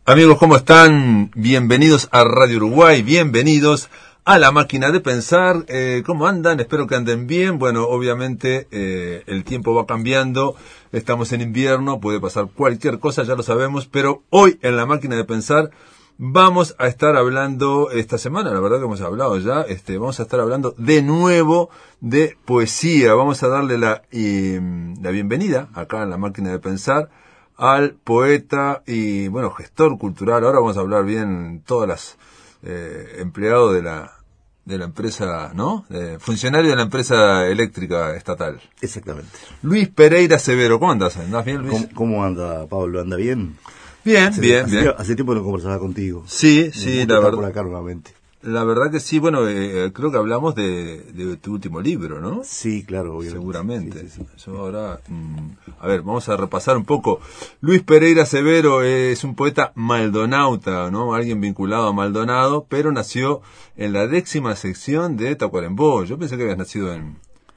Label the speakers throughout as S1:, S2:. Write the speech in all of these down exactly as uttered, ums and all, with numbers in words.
S1: Amigos, ¿cómo están? Bienvenidos a Radio Uruguay, bienvenidos a La Máquina de Pensar. Eh, ¿Cómo andan? Espero que anden bien. Bueno, obviamente eh, el tiempo va cambiando, estamos en invierno, puede pasar cualquier cosa, ya lo sabemos, pero hoy en La Máquina de Pensar vamos a estar hablando, esta semana, la verdad que hemos hablado ya, este, vamos a estar hablando de nuevo de poesía. Vamos a darle la, eh, la bienvenida acá en La Máquina de Pensar al poeta y, bueno, gestor cultural. Ahora vamos a hablar bien todas las eh, empleados de la de la empresa, ¿no? Eh, funcionario de la empresa eléctrica estatal.
S2: Exactamente.
S1: Luis Pereira Severo. ¿Cómo andas? ¿Andás bien, Luis?
S2: ¿Cómo, cómo anda, Pablo? ¿Anda bien?
S1: Bien,
S2: hace,
S1: bien,
S2: hace,
S1: bien.
S2: Hace tiempo no conversaba contigo.
S1: Sí, sí, la verdad.
S2: Por acá nuevamente.
S1: La verdad que sí, bueno, eh, creo que hablamos de, de tu último libro, ¿no?
S2: Sí, claro, obviamente.
S1: Seguramente.
S2: Sí, sí, sí.
S1: Yo ahora, mmm, a ver, vamos a repasar un poco. Luis Pereira Severo es un poeta maldonauta, ¿no? Alguien vinculado a Maldonado, pero nació en la décima sección de Tacuarembó. Yo pensé que habías nacido en...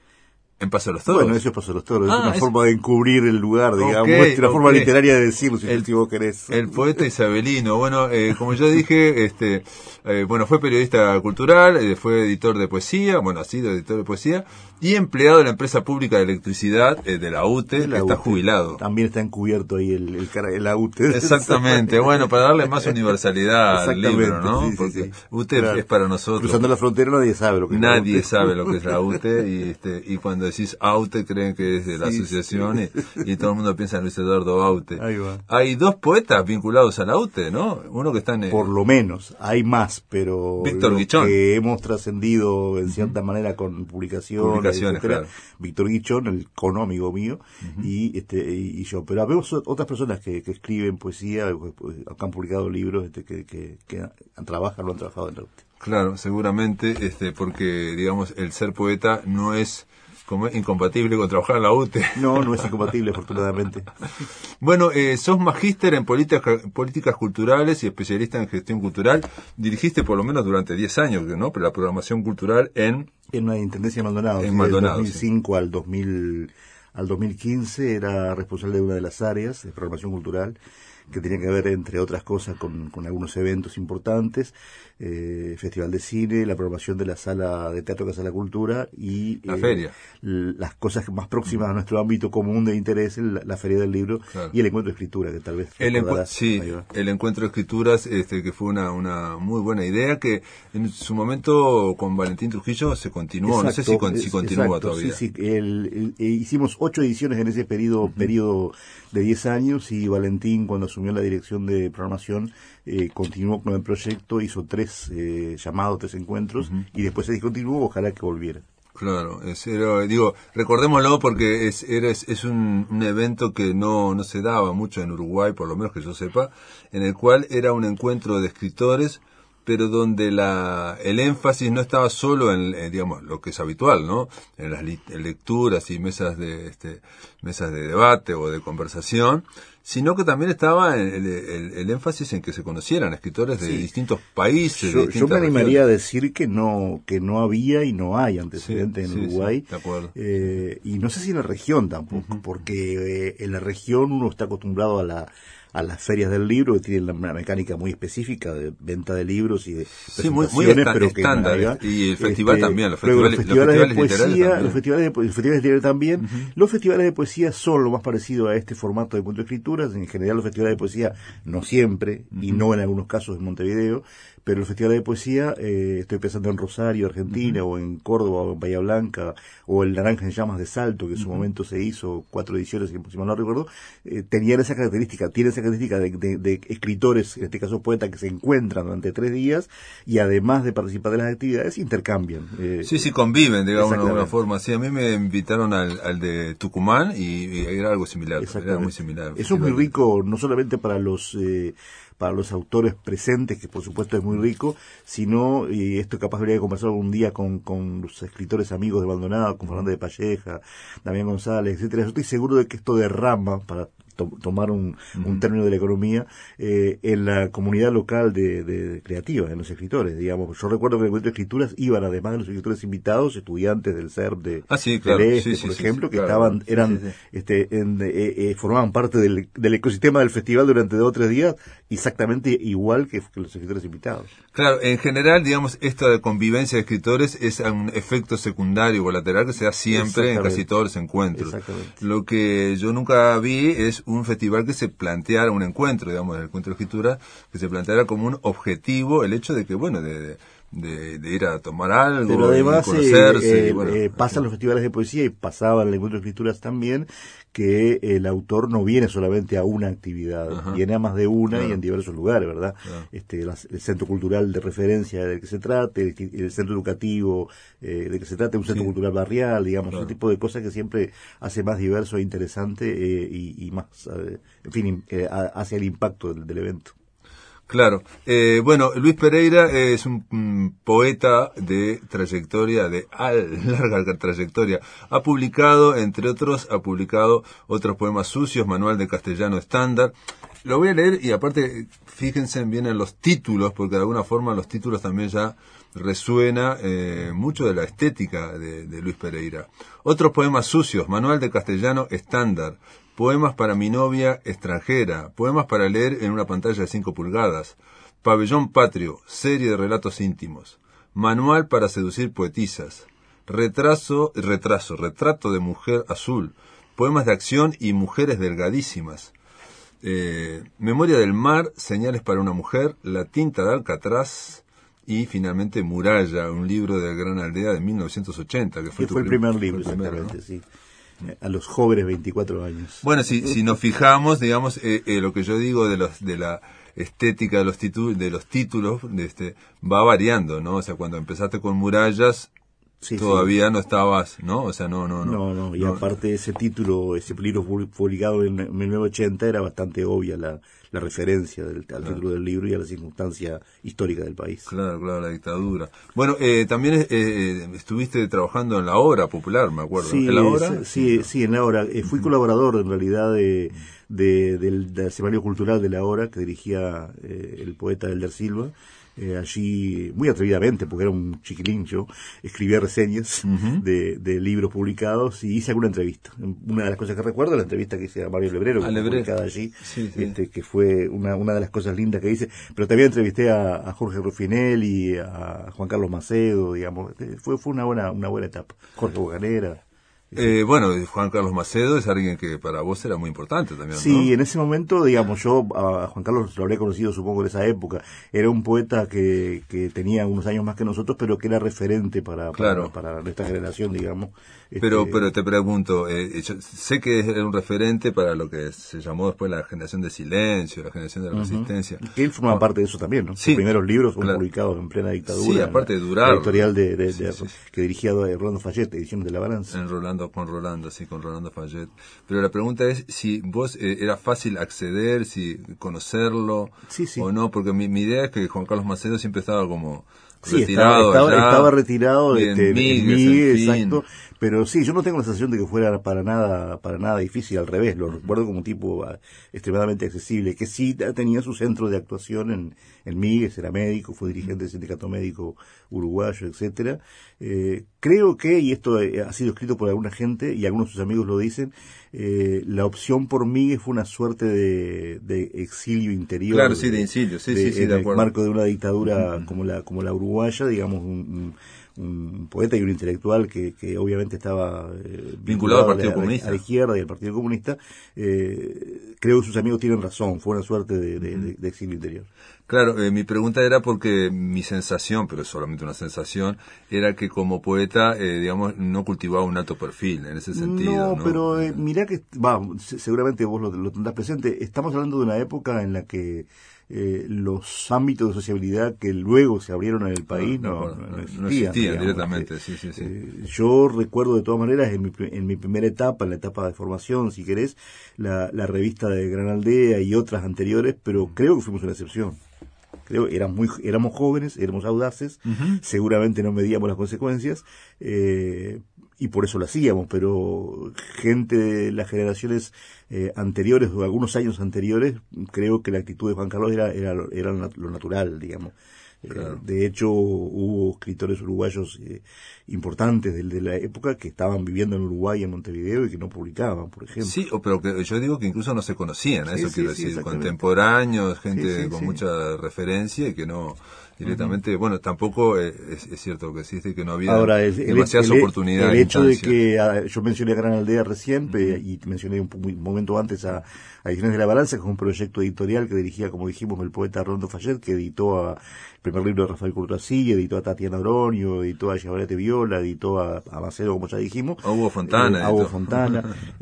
S1: ¿En Paso de los Toros?
S2: Bueno, eso es Paso de los Toros,
S1: Ah,
S2: es una
S1: es...
S2: forma de encubrir el lugar, digamos,
S1: okay,
S2: es una
S1: okay.
S2: forma literaria de decirlo, si,
S1: el,
S2: si vos querés.
S1: El poeta isabelino. Bueno, eh, como yo dije, este, eh, bueno, fue periodista cultural, eh, fue editor de poesía, bueno, ha sido editor de poesía, y empleado de la empresa pública de electricidad eh, de la U T E, que está jubilado.
S2: También está encubierto ahí el, el, el, la U T E.
S1: Exactamente, bueno, para darle más universalidad al libro, ¿no?
S2: Sí,
S1: porque
S2: sí, sí.
S1: U T E claro. Es para nosotros.
S2: Cruzando la frontera nadie sabe lo que es la U T E.
S1: Nadie sabe lo que es la U T E, y, este, y cuando decís Aute creen que es de la sí, asociación sí. y, y todo el mundo piensa en Luis Eduardo Aute.
S2: Ahí va.
S1: Hay dos poetas vinculados a la U T E, ¿no? Uno que está en...
S2: Por lo menos, hay más, pero
S1: Víctor Guichón,
S2: que hemos trascendido en cierta uh-huh. manera con publicaciones,
S1: publicaciones
S2: etcétera.
S1: Claro.
S2: Víctor Guichón, el conómigo mío, uh-huh. y este y, y yo. Pero habemos otras personas que, que escriben poesía, que han publicado libros, este, que, que, que trabajan o han trabajado en la U T E.
S1: Claro, seguramente, este, porque, digamos, el ser poeta no es como incompatible con trabajar en la U T E.
S2: No, no es incompatible, afortunadamente.
S1: Bueno, eh, sos magíster en política, políticas culturales y especialista en gestión cultural. Dirigiste por lo menos durante diez años, ¿no? Pero la programación cultural en...
S2: En una intendencia de Maldonado.
S1: En Maldonado,
S2: del dos mil cinco
S1: sí.
S2: al dos mil, al dos mil quince era responsable de una de las áreas de programación cultural, que tenía que ver, entre otras cosas, con, con algunos eventos importantes, eh, Festival de Cine, la programación de la Sala de Teatro Casa de la Cultura y
S1: la
S2: eh,
S1: feria.
S2: Las cosas más próximas a nuestro ámbito común de interés, la, la Feria del Libro, claro. Y el Encuentro de Escritura, que tal vez
S1: el encu- sí, el Encuentro de Escrituras, este, que fue una, una muy buena idea, que en su momento con Valentín Trujillo se continuó, exacto, no sé si, con, si continúa
S2: exacto,
S1: todavía.
S2: Sí, sí, el, el, hicimos ocho ediciones en ese periodo, uh-huh. periodo de diez años, y Valentín, cuando asumió la dirección de programación, eh, continuó con el proyecto, hizo tres eh, llamados, tres encuentros, uh-huh. y después se discontinuó, ojalá que volviera.
S1: Claro, es, era, digo, recordémoslo porque es, era, es, es un, un evento que no, no se daba mucho en Uruguay, por lo menos que yo sepa, en el cual era un encuentro de escritores, pero donde la el énfasis no estaba solo en, en digamos, lo que es habitual, ¿no? En las li, en lecturas y mesas de este mesas de debate o de conversación, sino que también estaba el, el, el, el énfasis en que se conocieran escritores de sí. distintos países.
S2: Yo,
S1: de
S2: yo me animaría
S1: regiones.
S2: a decir que no que no había y no hay antecedentes
S1: sí,
S2: en
S1: sí,
S2: Uruguay.
S1: Sí, de acuerdo.
S2: Eh, y no sé si en la región tampoco, uh-huh. porque eh, en la región uno está acostumbrado a la a las ferias del libro, que tienen una mecánica muy específica de venta de libros y de
S1: sí, muy, muy esta,
S2: pero que
S1: estándar,
S2: no
S1: y el festival
S2: este,
S1: también, los
S2: festivales,
S1: festivales, los festivales
S2: de poesía,
S1: también.
S2: los festivales de, los festivales literarios también.
S1: Uh-huh.
S2: Los festivales de poesía son lo más parecido a este formato de encuentro de escrituras. En general los festivales de poesía, no siempre, uh-huh. y no en algunos casos en Montevideo, pero los festivales de poesía, eh, estoy pensando en Rosario, Argentina, uh-huh. o en Córdoba, o en Bahía Blanca, o el Naranja en Llamas de Salto, que en su uh-huh. momento se hizo, cuatro ediciones, si mal no recuerdo, eh, tenían esa característica, tiene esa característica de, de, de escritores, en este caso poetas, que se encuentran durante tres días, y además de participar de las actividades, intercambian.
S1: Eh, sí, sí, conviven, digamos, de alguna forma. Sí, a mí me invitaron al, al de Tucumán, y, y era algo similar, era muy similar.
S2: Eso es muy rico, no solamente para los... Eh, para los autores presentes, que por supuesto es muy rico, sino, y esto capaz habría que conversar un día con, con los escritores amigos de Maldonado, con Fernández de Palleja, Damián González, etcétera. Yo estoy seguro de que esto derrama para to, tomar un,
S1: Uh-huh.
S2: un término de la economía, eh, en la comunidad local de, de, de creativa, en los escritores, digamos. Yo recuerdo que en el encuentro de escrituras iban, además de los escritores invitados, estudiantes del C E R P de,
S1: ah, sí, claro.
S2: del Este,
S1: sí,
S2: por
S1: sí,
S2: ejemplo,
S1: sí,
S2: que
S1: claro,
S2: estaban,
S1: sí,
S2: eran,
S1: sí, sí.
S2: este, en, eh, eh, formaban parte del, del ecosistema del festival durante dos o tres días, exactamente igual que, que los escritores invitados.
S1: Claro, en general, digamos, esta de convivencia de escritores es un efecto secundario colateral que se da siempre en casi todos los encuentros. Lo que yo nunca vi es un festival que se planteara, un encuentro, digamos, el encuentro de escritura, que se planteara como un objetivo el hecho de que, bueno, de, de De, de ir a tomar algo,
S2: pero además
S1: y conocerse.
S2: Eh, eh,
S1: y bueno,
S2: eh, pasan los festivales de poesía y pasaba en el encuentro de escrituras también, que el autor no viene solamente a una actividad, ajá, viene a más de una, claro, y en diversos lugares, ¿verdad? Claro. Este, las, el centro cultural de referencia del que se trate, el, el centro educativo eh, del que se trate, un centro, sí, cultural barrial, digamos, claro, ese tipo de cosas que siempre hace más diverso e interesante eh, y, y más, eh, en fin, eh, hacia el impacto del, del evento.
S1: Claro. Eh, bueno, Luis Pereira es un, un poeta de trayectoria, de larga trayectoria. Ha publicado, entre otros, ha publicado otros poemas sucios, Manual de Castellano Estándar. Lo voy a leer y aparte, fíjense bien en los títulos, porque de alguna forma los títulos también ya resuena eh, mucho de la estética de, de Luis Pereira. Otros poemas sucios, Manual de Castellano Estándar. Poemas para mi novia extranjera, poemas para leer en una pantalla de cinco pulgadas, Pabellón Patrio, serie de relatos íntimos, Manual para seducir poetisas, retraso, retraso, retrato de mujer azul, poemas de acción y mujeres delgadísimas, eh, Memoria del mar, señales para una mujer, La tinta de Alcatraz y finalmente Muralla, un libro de Gran Aldea de mil novecientos ochenta, que fue,
S2: que fue el primer libro,
S1: primero,
S2: exactamente,
S1: ¿no?
S2: Sí. A los jóvenes veinticuatro años.
S1: Bueno, si, si nos fijamos, digamos, eh, eh, lo que yo digo de los de la estética de los títulos, de los títulos, de este, va variando, ¿no? O sea, cuando empezaste con Murallas, sí, todavía sí. no estabas, ¿no? O sea, no, no, no.
S2: No, no, y
S1: no.
S2: aparte ese título, ese libro publicado en mil novecientos ochenta era bastante obvia la, la referencia del, al claro. título del libro y a la circunstancia histórica del país.
S1: Claro, claro, la dictadura. Bueno, eh, también eh, estuviste trabajando en La Hora Popular, me acuerdo.
S2: Sí,
S1: ¿En La Hora?
S2: Sí, sí, en La Hora. Eh, fui uh-huh. colaborador, en realidad, de, de, del, del semanario cultural de La Hora, que dirigía eh, el poeta Elder Silva. Eh, allí, muy atrevidamente, porque era un chiquilín yo, escribía reseñas uh-huh. de, de libros publicados y hice alguna entrevista. Una de las cosas que recuerdo, la entrevista que hice a Mario Lebrero, que fue publicada allí, sí, sí. Este, que fue una, una de las cosas lindas que hice, pero también entrevisté a, a Jorge Ruffinelli, a Juan Carlos Macedo, digamos, fue, fue una buena, una buena etapa. Jorge Bocanera.
S1: Eh, bueno, Juan Carlos Macedo es alguien que para vos era muy importante también, ¿no?
S2: Sí, en ese momento, digamos, yo a Juan Carlos lo habría conocido, supongo, en esa época. Era un poeta que, que tenía unos años más que nosotros, pero que era referente para,
S1: claro.
S2: para, para nuestra generación, digamos.
S1: Pero
S2: este...
S1: pero te pregunto, eh, yo sé que era un referente para lo que se llamó después la generación de silencio, la generación de la uh-huh. resistencia.
S2: Que él formaba oh. parte de eso también, ¿no?
S1: Sí.
S2: Los primeros libros fueron
S1: claro.
S2: publicados en plena dictadura.
S1: Sí, aparte de durar.
S2: La editorial de, de,
S1: sí,
S2: de,
S1: sí.
S2: que dirigía Rolando Fayette, Ediciones de la Balanza.
S1: En Rolando, con Rolando, sí, con Rolando Fayette. Pero la pregunta es si vos eh, era fácil acceder, si conocerlo
S2: sí, sí.
S1: o no, porque mi, mi idea es que Juan Carlos Macedo siempre estaba como
S2: sí,
S1: retirado
S2: estaba, estaba,
S1: allá,
S2: estaba retirado este,
S1: en Migues,
S2: en Migues,
S1: en fin.
S2: exacto. Pero sí, yo no tengo la sensación de que fuera para nada para nada difícil, al revés, lo recuerdo como un tipo uh, extremadamente accesible, que sí tenía su centro de actuación en, en Migues, era médico, fue dirigente del Sindicato Médico Uruguayo, etcétera. Eh, creo que, y esto ha sido escrito por alguna gente, y algunos de sus amigos lo dicen, eh, la opción por Migues fue una suerte de, de exilio interior.
S1: Claro, sí, de exilio, sí,
S2: de,
S1: sí, sí,
S2: en
S1: de
S2: el
S1: acuerdo.
S2: marco de una dictadura uh-huh. como la como la uruguaya, digamos, un, un un poeta y un intelectual que, que obviamente estaba eh, vinculado, vinculado al Partido a la, Comunista. A la izquierda y al Partido Comunista, eh, creo que sus amigos tienen razón, fue una suerte de, de, de, de exilio interior.
S1: Claro, eh, mi pregunta era porque mi sensación, pero es solamente una sensación, era que como poeta, eh, digamos, no cultivaba un alto perfil en ese sentido.
S2: No,
S1: ¿no?
S2: pero eh, mirá que, va, seguramente vos lo, lo tendrás presente, estamos hablando de una época en la que Eh, los ámbitos de sociabilidad que luego se abrieron en el país no, no, no, no existían,
S1: no existían
S2: digamos,
S1: directamente,
S2: eh,
S1: sí, sí, sí.
S2: Eh, yo recuerdo de todas maneras en mi, en mi primera etapa, en la etapa de formación, si querés, la, la revista de Gran Aldea y otras anteriores, pero creo que fuimos una excepción. Creo éramos muy éramos jóvenes, éramos audaces, uh-huh. seguramente no medíamos las consecuencias, eh, y por eso lo hacíamos, pero gente de las generaciones eh, anteriores o algunos años anteriores, creo que la actitud de Juan Carlos era, era, era lo natural, digamos. Claro. De hecho, hubo escritores uruguayos eh, importantes de, de la época que estaban viviendo en Uruguay, en Montevideo, y que no publicaban, por ejemplo.
S1: Sí, pero que yo digo que incluso no se conocían, eso
S2: sí,
S1: quiero
S2: sí,
S1: decir,
S2: sí,
S1: contemporáneos, gente sí, sí, con
S2: sí.
S1: mucha referencia y que no directamente, uh-huh. bueno, tampoco es, es cierto que existe que no había
S2: Ahora, el,
S1: demasiadas
S2: el,
S1: oportunidades.
S2: El hecho
S1: instancias.
S2: de que a, yo mencioné a Gran Aldea recién uh-huh. y mencioné un, un momento antes a, a Ediciones de la Balanza, que es un proyecto editorial que dirigía, como dijimos, el poeta Rondo Fayet, que editó a, el primer libro de Rafael Curtoasí, editó a Tatiana Oronio, editó a Giabarete Viola, editó a, a Macedo, como ya dijimos.
S1: A Hugo Fontana.
S2: Eh, a Hugo Fontana.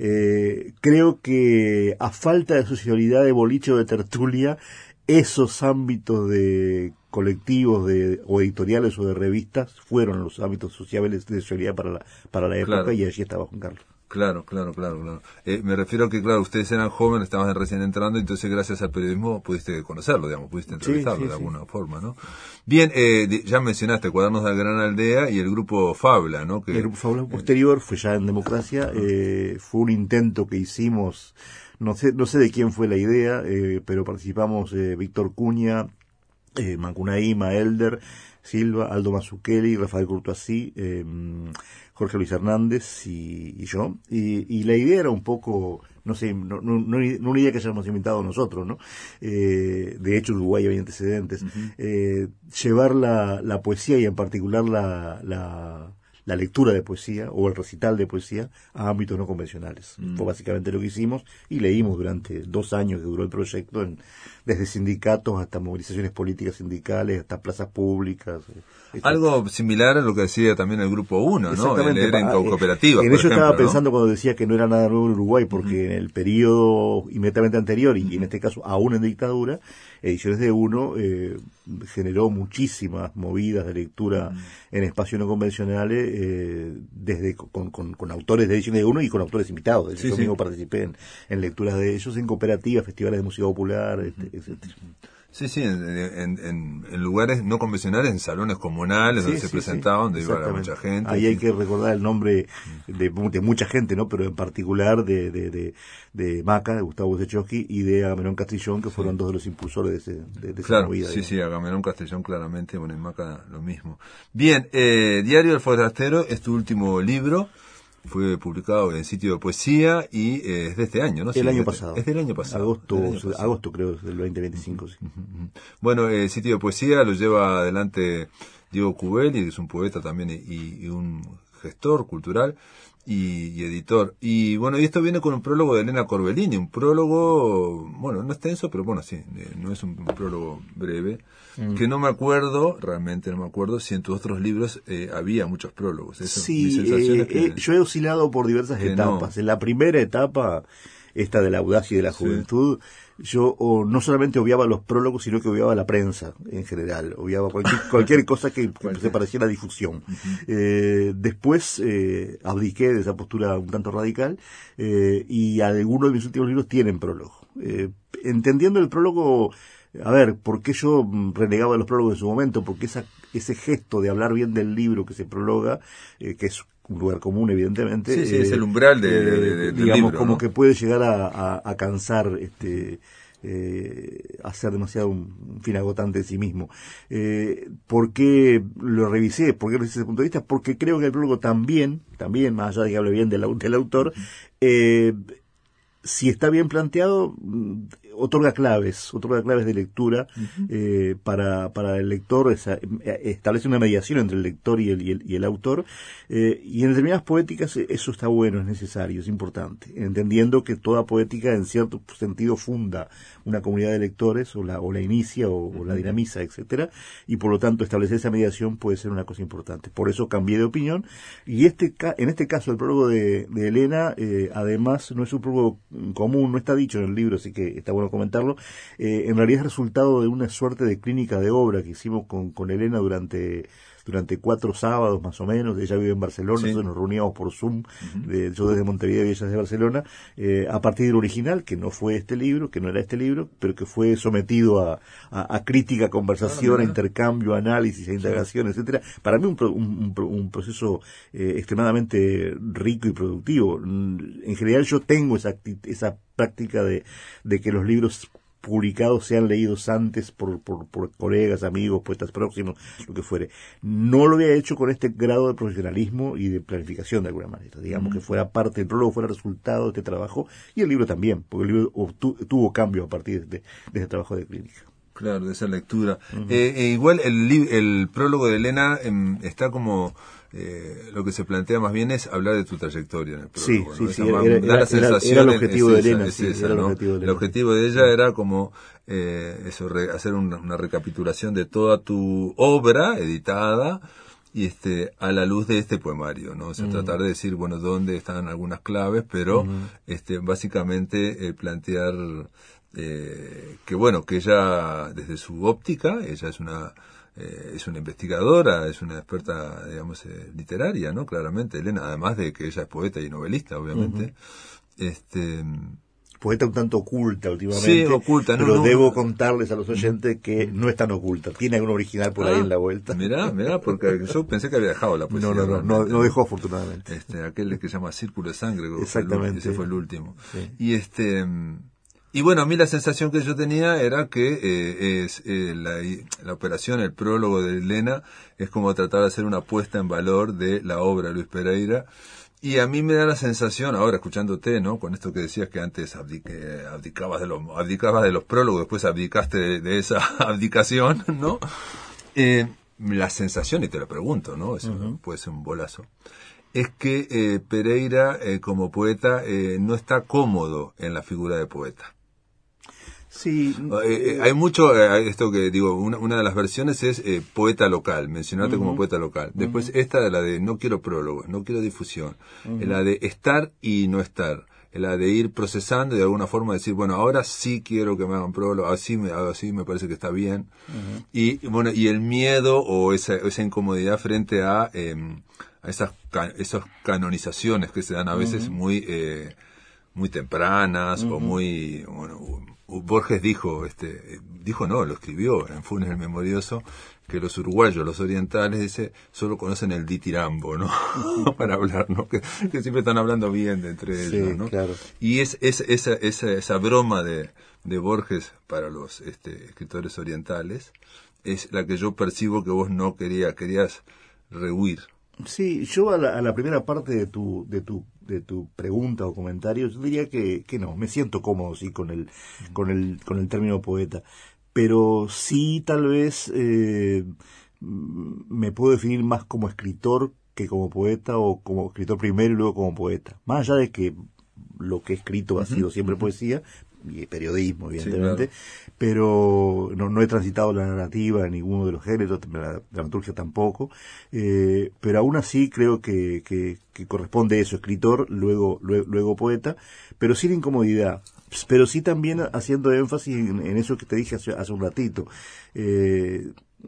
S2: eh, creo que a falta de sociabilidad de boliche o de tertulia, esos ámbitos de colectivos de o editoriales o de revistas fueron los ámbitos sociables de sociabilidad para la, para la época, claro. Y allí estaba Juan Carlos.
S1: Claro, claro, claro, claro. Eh, me refiero a que, claro, ustedes eran jóvenes, estaban recién entrando, entonces gracias al periodismo pudiste conocerlo, digamos, pudiste entrevistarlo sí, sí, de alguna sí. forma, ¿no? Bien, eh, ya mencionaste Cuadernos de la Gran Aldea y el grupo Fabla, ¿no? Que,
S2: el grupo Fabla posterior fue ya en Democracia, eh, fue un intento que hicimos, no sé, no sé de quién fue la idea, eh, pero participamos eh, Víctor Cuña, eh, Mancunaíma, Elder, Silva, Aldo Mazzucchelli, Rafael Curtoasí, eh, Jorge Luis Hernández y, y yo. Y, y la idea era un poco, no sé, no, no, no, no una idea que hayamos inventado nosotros, ¿no? Eh, de hecho, Uruguay había antecedentes. Uh-huh. Eh, llevar la, la poesía y en particular la, la, la lectura de poesía o el recital de poesía a ámbitos no convencionales. Uh-huh. Fue básicamente lo que hicimos y leímos durante dos años que duró el proyecto, en, desde sindicatos hasta movilizaciones políticas sindicales, hasta plazas públicas.
S1: Algo similar a lo que decía también el Grupo uno, ¿no? El leer en cooperativas.
S2: En eso ejemplo, estaba pensando, ¿no? Cuando decía que no era nada nuevo en Uruguay, porque uh-huh. en el periodo inmediatamente anterior, y uh-huh. en este caso aún en dictadura, Ediciones de Uno eh, generó muchísimas movidas de lectura uh-huh. en espacios no convencionales, eh, desde con, con, con autores de Ediciones de Uno y con autores invitados. De hecho, sí, yo sí. mismo participé en, en lecturas de ellos, en cooperativas, festivales de música popular, uh-huh. este, etcétera.
S1: Sí, sí, en, en, en, en lugares no convencionales, en salones comunales, sí, donde sí, se presentaban, sí, donde iba mucha gente.
S2: Ahí
S1: sí.
S2: hay que recordar el nombre de, de mucha gente, ¿no? Pero en particular de, de, de, de Maca, de Gustavo Zechowski, y de Agamenón Castrillón, que fueron sí. dos de los impulsores de, ese, de, de
S1: claro,
S2: esa movida.
S1: Sí, digamos. sí, Agamenón Castrillón claramente, bueno, en Maca lo mismo. Bien, eh, Diario del Forastero es tu último libro. Fue publicado en Sitio de Poesía y eh, es de este año, ¿no?
S2: El
S1: sí,
S2: año
S1: es
S2: pasado.
S1: Es del año pasado.
S2: Agosto,
S1: año pasado.
S2: agosto creo, del veinte veinticinco, sí.
S1: Uh-huh, uh-huh. Bueno, eh, Sitio de Poesía lo lleva adelante Diego Cubelli, que es un poeta también y, y un gestor cultural y, y editor. Y bueno, y esto viene con un prólogo de Elena Corbellini, un prólogo, bueno, no extenso, pero bueno, sí, no es un, un prólogo breve, mm. que no me acuerdo, realmente no me acuerdo, si en tus otros libros eh, había muchos prólogos. Eso,
S2: sí, eh, que, eh, yo he oscilado por diversas etapas. No. En la primera etapa, esta de la audacia y de la sí. juventud, yo o, no solamente obviaba los prólogos, sino que obviaba la prensa en general, obviaba cualquier, cualquier cosa que, que se pareciera a difusión. Uh-huh. Eh, después eh, abdiqué de esa postura un tanto radical eh, y algunos de mis últimos libros tienen prólogo. Eh, entendiendo el prólogo, a ver, ¿por qué yo renegaba de los prólogos en su momento? Porque esa, ese gesto de hablar bien del libro que se prologa, eh, que es un lugar común, evidentemente.
S1: Sí, sí,
S2: eh,
S1: es el umbral de,
S2: eh,
S1: de, de, del
S2: digamos,
S1: libro,
S2: como
S1: ¿no?
S2: que puede llegar a, a, a cansar, este, eh, a ser demasiado un, un fin agotante de sí mismo. Eh, ¿Por qué lo revisé? ¿Por qué lo hice desde ese punto de vista? Porque creo que el prólogo también, también, más allá de que hable bien del, del autor, eh, si está bien planteado, otorga claves, otorga claves de lectura uh-huh. eh, para, para el lector, esa, establece una mediación entre el lector y el, y el, y el autor, eh, y en determinadas poéticas eso está bueno, es necesario, es importante, entendiendo que toda poética en cierto sentido funda una comunidad de lectores, o la, o la inicia, o, uh-huh. o la dinamiza, etcétera, y por lo tanto establecer esa mediación puede ser una cosa importante. Por eso cambié de opinión, y este en este caso el prólogo de, de Elena, eh, además no es un prólogo común, no está dicho en el libro, así que está bueno comentarlo, eh, en realidad es resultado de una suerte de clínica de obra que hicimos con, con Elena durante durante cuatro sábados más o menos. Ella vive en Barcelona,
S1: Sí.
S2: nosotros nos reuníamos por Zoom, uh-huh. de, yo desde Montevideo y ella desde Barcelona, eh, a partir del original, que no fue este libro, que no era este libro, pero que fue sometido a, a, a crítica, conversación, ah, a intercambio, análisis, a indagación, sí. etcétera. Para mí un, un, un, un proceso eh, extremadamente rico y productivo. En general yo tengo esa, esa práctica de, de que los libros publicados sean leídos antes por, por, por colegas, amigos, poetas próximos, lo que fuere. No lo había hecho con este grado de profesionalismo y de planificación de alguna manera. Digamos mm. que fuera parte del prólogo, fuera resultado de este trabajo, y el libro también, porque el libro obtu, tuvo cambios a partir de, de ese trabajo de clínica.
S1: Claro, de esa lectura. Uh-huh. eh, eh, igual el, el prólogo de Elena eh, está como... Eh, lo que se plantea más bien es hablar de tu trayectoria en el prólogo.
S2: Sí,
S1: ¿no?
S2: sí, sí,
S1: era,
S2: era,
S1: da la sensación
S2: era el objetivo
S1: es
S2: de
S1: esa,
S2: Elena.
S1: es
S2: Sí,
S1: esa,
S2: era
S1: ¿no?
S2: el objetivo de Elena.
S1: El objetivo de ella era como eh, eso, re, hacer una, una recapitulación de toda tu obra editada y este a la luz de este poemario, ¿no? O sea, uh-huh. tratar de decir, bueno, dónde están algunas claves, pero uh-huh. este básicamente eh, plantear eh, que, bueno, que ella, desde su óptica, ella es una... Eh, es una investigadora, es una experta, digamos, eh, literaria, ¿no? Claramente, Elena, además de que ella es poeta y novelista, obviamente. Uh-huh. Este...
S2: Poeta un tanto oculta últimamente.
S1: Sí, oculta, no,
S2: pero
S1: no,
S2: debo
S1: no.
S2: contarles a los oyentes que no es tan oculta. Tiene algún original por ah, ahí en la vuelta.
S1: Mirá, mirá, porque yo pensé que había dejado la poesía.
S2: No, no, no, no, no dejó afortunadamente.
S1: Este, aquel que se llama Círculo de Sangre.
S2: Exactamente.
S1: Ese fue el último.
S2: Sí.
S1: Y este... Y bueno, a mí la sensación que yo tenía era que eh, es eh, la, la operación, el prólogo de Elena, es como tratar de hacer una puesta en valor de la obra de Luis Pereira. Y a mí me da la sensación, ahora escuchándote, ¿no? Con esto que decías que antes abdique, abdicabas de los abdicabas de los prólogos, después abdicaste de, de esa abdicación, ¿no? Eh, la sensación, y te lo pregunto, ¿no? Eso uh-huh. puede ser un bolazo. Es que eh, Pereira, eh, como poeta, eh, no está cómodo en la figura de poeta.
S2: Sí.
S1: Eh, eh, hay mucho, eh, esto que digo, una, una de las versiones es eh, poeta local, mencionarte uh-huh. como poeta local. Después uh-huh. esta de la de no quiero prólogos, no quiero difusión. Uh-huh. La de estar y no estar. La de ir procesando y de alguna forma decir, bueno, ahora sí quiero que me hagan prólogos, así me, así me parece que está bien. Uh-huh. Y bueno, y el miedo o esa, esa incomodidad frente a, eh, a esas, esas canonizaciones que se dan a veces uh-huh. muy, eh, muy tempranas uh-huh. o muy, bueno, Borges dijo, este, dijo no, lo escribió en Funes el Memorioso, que los uruguayos, los orientales, dice, solo conocen el ditirambo, ¿no? Para hablar, ¿no? Que, que siempre están hablando bien de entre
S2: sí,
S1: ellos, ¿no?
S2: Claro.
S1: Y es, es esa, esa, esa broma de, de Borges para los este, escritores orientales, es la que yo percibo que vos no querías, querías rehuir.
S2: Sí, yo a la, a la primera parte de tu, de tu, de tu pregunta o comentario, yo diría que, que no, me siento cómodo sí con el, con el, con el término poeta, pero sí tal vez eh, me puedo definir más como escritor que como poeta, o como escritor primero y luego como poeta, más allá de que lo que he escrito ha sido siempre poesía y periodismo, evidentemente, sí, claro. pero no, no he transitado la narrativa en ninguno de los géneros, la dramaturgia tampoco, eh, pero aún así creo que, que, que corresponde eso, escritor, luego, luego, luego poeta, pero sin incomodidad, pero sí también haciendo énfasis en, en eso que te dije hace, hace un ratito. Eh,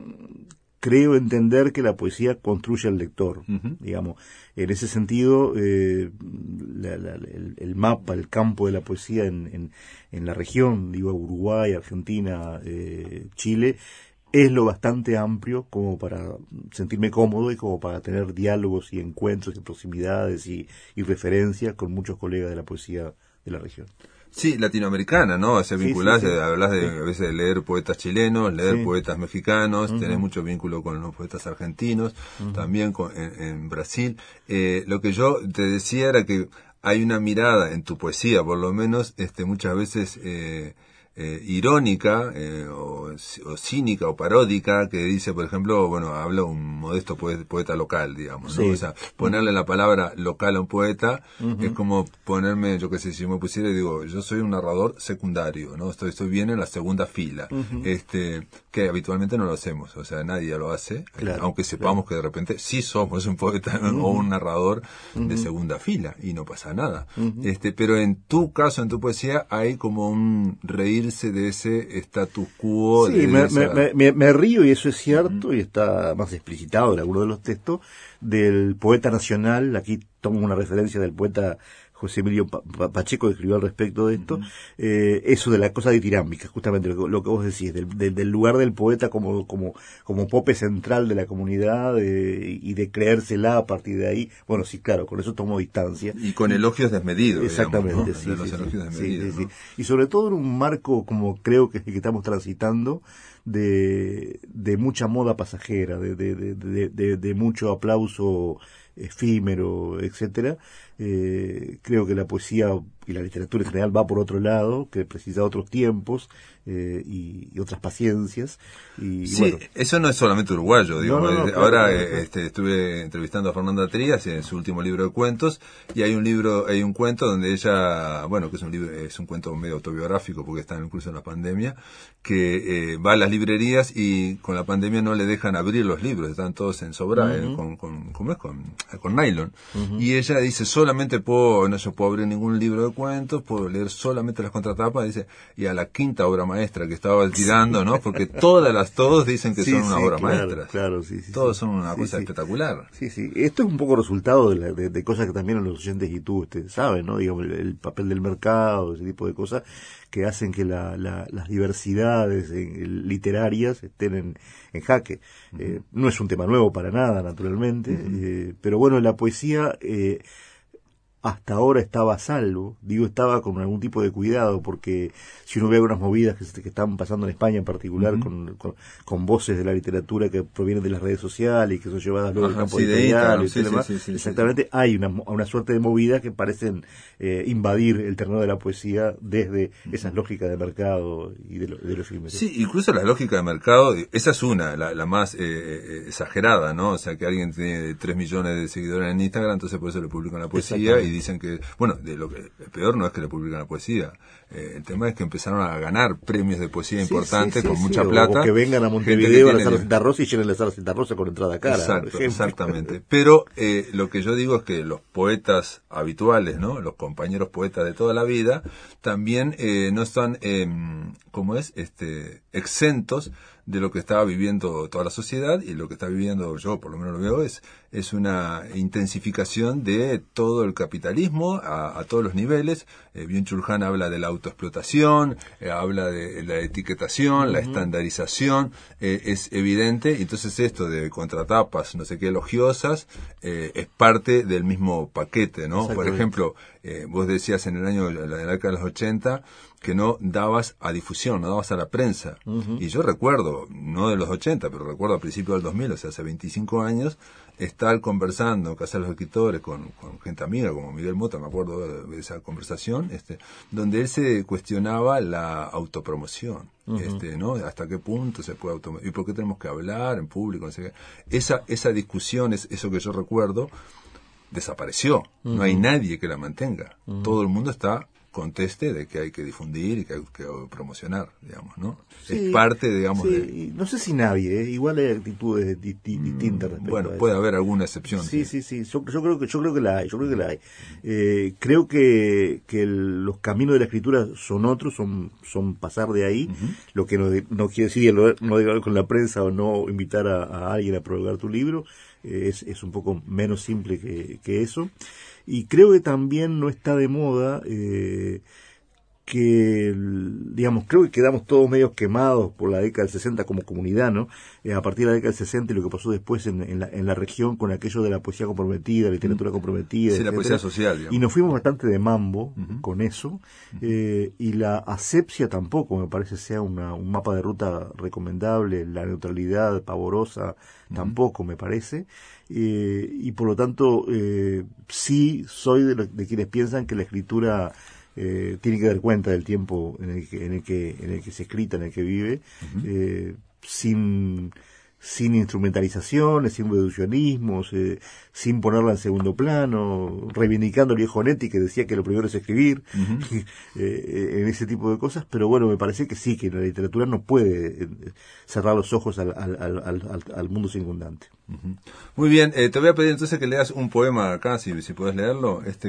S2: creo entender que la poesía construye al lector, uh-huh. digamos. En ese sentido, eh, la, la, el, el mapa, el campo de la poesía en, en, en la región, digo, Uruguay, Argentina, eh, Chile, es lo bastante amplio como para sentirme cómodo y como para tener diálogos y encuentros y proximidades y, y referencias con muchos colegas de la poesía de la región.
S1: Sí, latinoamericana, ¿no? O sea, vinculás, sí, sí, sí. hablas de, sí. a veces de leer poetas chilenos, leer sí. poetas mexicanos, uh-huh. tenés mucho vínculo con los poetas argentinos, uh-huh. también con, en, en Brasil. Eh, lo que yo te decía era que hay una mirada en tu poesía, por lo menos, este, muchas veces, eh, eh, irónica, eh, o, o cínica o paródica, que dice, por ejemplo, bueno, habla un modesto poeta, poeta local, digamos, ¿no? Sí. O sea, ponerle la palabra local a un poeta uh-huh. es como ponerme, yo qué sé, si yo me pusiera y digo, yo soy un narrador secundario, ¿no? Estoy, estoy bien en la segunda fila, uh-huh. este, que habitualmente no lo hacemos, o sea, nadie lo hace, claro, aunque sepamos claro. que de repente sí somos un poeta uh-huh. o un narrador uh-huh. de segunda fila, y no pasa nada. Uh-huh. Este, pero en tu caso, en tu poesía, hay como un reír salirse de ese status quo.
S2: Sí,
S1: de
S2: me,
S1: esa...
S2: me, me, me río, y eso es cierto, uh-huh. y está más explicitado en algunos de los textos, del poeta nacional. Aquí tomo una referencia del poeta José Emilio Pacheco, que escribió al respecto de esto, uh-huh. eh, eso de la cosa ditirámbica, justamente lo que, lo que vos decís, del, del, del lugar del poeta como, como, como pope central de la comunidad, eh, y de creérsela a partir de ahí. Bueno, sí, claro, con eso tomo distancia.
S1: Y con elogios desmedidos.
S2: Exactamente,
S1: digamos, ¿no?
S2: sí,
S1: de los
S2: sí,
S1: elogios
S2: sí,
S1: desmedidos,
S2: sí,
S1: ¿no?
S2: sí. Y sobre todo en un marco, como creo que, que estamos transitando, de, de mucha moda pasajera, de, de, de, de, de, de mucho aplauso efímero, etcétera. Eh, creo que la poesía y la literatura en general va por otro lado, que precisa otros tiempos, eh, y, y otras paciencias. Y,
S1: sí,
S2: bueno.
S1: Eso no es solamente uruguayo, digo.
S2: No, no, no,
S1: ahora
S2: claro, claro.
S1: Este, estuve entrevistando a Fernanda Trías en su último libro de cuentos, y hay un libro, hay un cuento donde ella, bueno, que es un libro, es un cuento medio autobiográfico porque está incluso en la pandemia, que eh, va a las librerías y con la pandemia no le dejan abrir los libros, están todos en sobra, uh-huh. eh, con, con, ¿cómo es? Con, con nylon. Uh-huh. Y ella dice, solamente puedo, no yo puedo abrir ningún libro de cuentos, puedo leer solamente las contratapas, dice, y a la quinta obra maestra que estaba tirando, ¿no? Porque todas las, todos dicen que
S2: sí,
S1: son una
S2: sí,
S1: obra
S2: claro,
S1: maestra.
S2: Claro, sí, sí.
S1: Todos
S2: sí.
S1: son una
S2: sí,
S1: cosa
S2: sí.
S1: espectacular.
S2: Sí, sí. Esto es un poco resultado de, la, de, de cosas que también los oyentes y tú ustedes saben, ¿no? Digamos, el, el papel del mercado, ese tipo de cosas que hacen que la, la, las diversidades en, literarias estén en, en jaque. Uh-huh. Eh, no es un tema nuevo para nada, naturalmente, uh-huh. eh, pero bueno, la poesía eh, hasta ahora estaba a salvo, digo estaba con algún tipo de cuidado, porque si uno ve algunas movidas que, se, que están pasando en España en particular, uh-huh. con, con, con voces de la literatura que provienen de las redes sociales y que son llevadas luego al campo
S1: sí,
S2: editorial
S1: de
S2: y sí, demás,
S1: sí, sí, sí,
S2: exactamente, sí, sí. hay una, una suerte de movidas que parecen eh, invadir el terreno de la poesía desde uh-huh. esas lógicas de mercado y de, lo, de los filmes.
S1: Sí, incluso la lógica de mercado, esa es una, la, la más eh, exagerada, ¿no? O sea, que alguien tiene tres millones de seguidores en Instagram, entonces por eso le publican la poesía y dicen que, bueno, de lo que peor no es que le publican la poesía, eh, el tema es que empezaron a ganar premios de poesía sí, importantes sí, sí, con sí, mucha
S2: sí.
S1: plata.
S2: O que vengan a Montevideo a la Sala Santa Rosa y llenen la Sala Santa Rosa con entrada cara.
S1: Exacto, exactamente. Pero eh, lo que yo digo es que los poetas habituales, ¿no? Los compañeros poetas de toda la vida, también eh, no están, eh, ¿cómo es? Este, exentos de lo que estaba viviendo toda la sociedad, y lo que está viviendo yo, por lo menos lo veo, es, es una intensificación de todo el capitalismo a, a todos los niveles. Eh, Byung-Chul Han habla de la autoexplotación, eh, habla de la etiquetación, uh-huh. la estandarización, eh, es evidente. Entonces esto de contratapas, no sé qué, elogiosas, eh, es parte del mismo paquete, ¿no? Por ejemplo, eh, vos decías en el año, en la década de los ochenta, que no dabas a difusión, no dabas a la prensa. Uh-huh. Y yo recuerdo, no de los ochenta, pero recuerdo a principios del dos mil, o sea, hace veinticinco años, estar conversando en Casa de los Escritores con, con gente amiga, como Miguel Mota, me acuerdo de esa conversación, este, donde él se cuestionaba la autopromoción. Uh-huh. Este, ¿no? ¿Hasta qué punto se puede autopromover? ¿Y por qué tenemos que hablar en público? No sé qué. Esa, esa discusión, es eso que yo recuerdo, desapareció. Uh-huh. No hay nadie que la mantenga. Uh-huh. Todo el mundo está conteste de que hay que difundir y que hay que promocionar, digamos, ¿no? Sí, es parte, digamos,
S2: sí,
S1: de...
S2: No sé si nadie, ¿eh? Igual hay actitudes di- di- distintas respecto
S1: bueno,
S2: a eso.
S1: Puede haber alguna excepción.
S2: Sí, sí, sí, sí. Yo, yo creo que yo creo que la hay, yo creo que la hay. Eh, creo que que el, los caminos de la escritura son otros, son son pasar de ahí, uh-huh. lo que no, no quiere decir no, no dialogar con la prensa o no invitar a, a alguien a prologar tu libro, eh, es es un poco menos simple que que eso. Y creo que también no está de moda eh, que, digamos, creo que quedamos todos medio quemados por la década del sesenta como comunidad, ¿no? Eh, a partir de la década del sesenta y lo que pasó después en, en, la, en la región con aquello de la poesía comprometida, literatura comprometida,
S1: sí, etcétera. La poesía social, digamos.
S2: Y nos fuimos bastante de mambo uh-huh. con eso, uh-huh. eh, y la asepsia tampoco me parece sea una, un mapa de ruta recomendable, la neutralidad pavorosa uh-huh. tampoco me parece. Eh, y por lo tanto eh, sí soy de, lo, de quienes piensan que la escritura eh, tiene que dar cuenta del tiempo en el que en el que en el que se escrita, en el que vive, uh-huh. eh, sin sin instrumentalizaciones, sin reduccionismos, eh, sin ponerla en segundo plano, reivindicando el viejo Netti que decía que lo primero es escribir, uh-huh. eh, en ese tipo de cosas. Pero bueno, me parece que sí, que la literatura no puede eh, cerrar los ojos al, al, al, al, al mundo circundante.
S1: Uh-huh. Muy bien, eh, te voy a pedir entonces que leas un poema acá, si, si puedes leerlo, este que, que señalé y que tiene que ver un poco con lo que estás diciendo.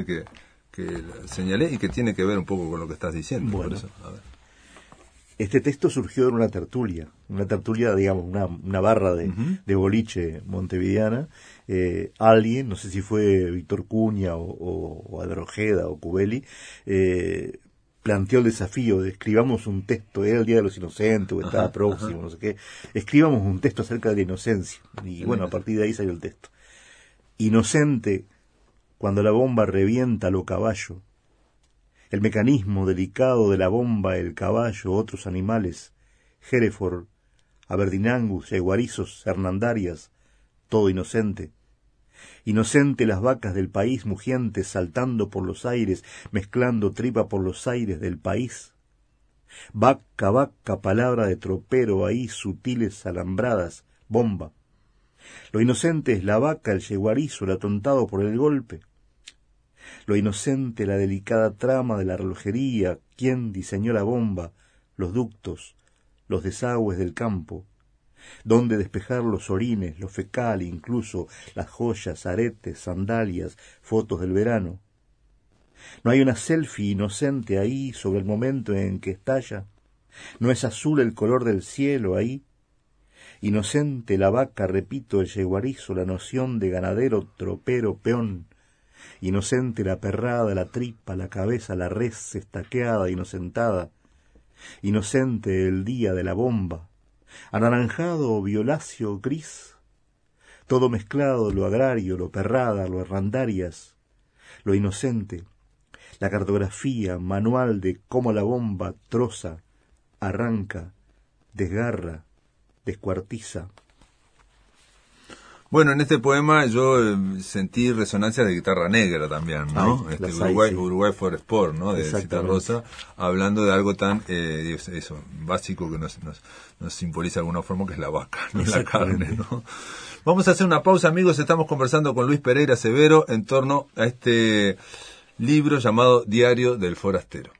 S2: Bueno.
S1: Por eso, a ver.
S2: Este texto surgió en una tertulia, una tertulia, digamos, una, una barra de, uh-huh. de boliche montevideana. Eh, alguien, no sé si fue Víctor Cuña o, o, o Adrojeda o Cubeli, eh, planteó el desafío de escribamos un texto, era el Día de los Inocentes, o estaba ajá, próximo, ajá. no sé qué, escribamos un texto acerca de la inocencia. Y bueno, a partir de ahí salió el texto. Inocente, cuando la bomba revienta lo caballo, el mecanismo delicado de la bomba, el caballo, otros animales, Hereford, Aberdinangus, Yaguarizos, Hernandarias, todo inocente. Inocente las vacas del país mugientes saltando por los aires, mezclando tripa por los aires del país. Vaca, vaca, palabra de tropero ahí, sutiles alambradas, bomba. Lo inocente es la vaca, el yeguarizo, el atontado por el golpe. Lo inocente, la delicada trama de la relojería, quién diseñó la bomba, los ductos, los desagües del campo, dónde despejar los orines, lo fecal, incluso las joyas, aretes, sandalias, fotos del verano. ¿No hay una selfie inocente ahí sobre el momento en que estalla? ¿No es azul el color del cielo ahí? Inocente la vaca, repito, el yeguarizo, la noción de ganadero, tropero, peón. Inocente la perrada, la tripa, la cabeza, la res estaqueada, inocentada. Inocente el día de la bomba, anaranjado, violáceo, gris. Todo mezclado, lo agrario, lo perrada, lo errandarias. Lo inocente, la cartografía, manual de cómo la bomba troza, arranca, desgarra, descuartiza.
S1: Bueno, en este poema yo eh, sentí resonancia de Guitarra Negra también, ¿no?
S2: Ay,
S1: este,
S2: hay,
S1: Uruguay,
S2: sí.
S1: Uruguay for Sport, ¿no? De Cita Rosa, hablando de algo tan, eh, eso, básico que nos, nos, nos simboliza de alguna forma, que es la vaca, no la carne, ¿no? Vamos a hacer una pausa, amigos. Estamos conversando con Luis Pereira Severo en torno a este libro llamado Diario del Forastero.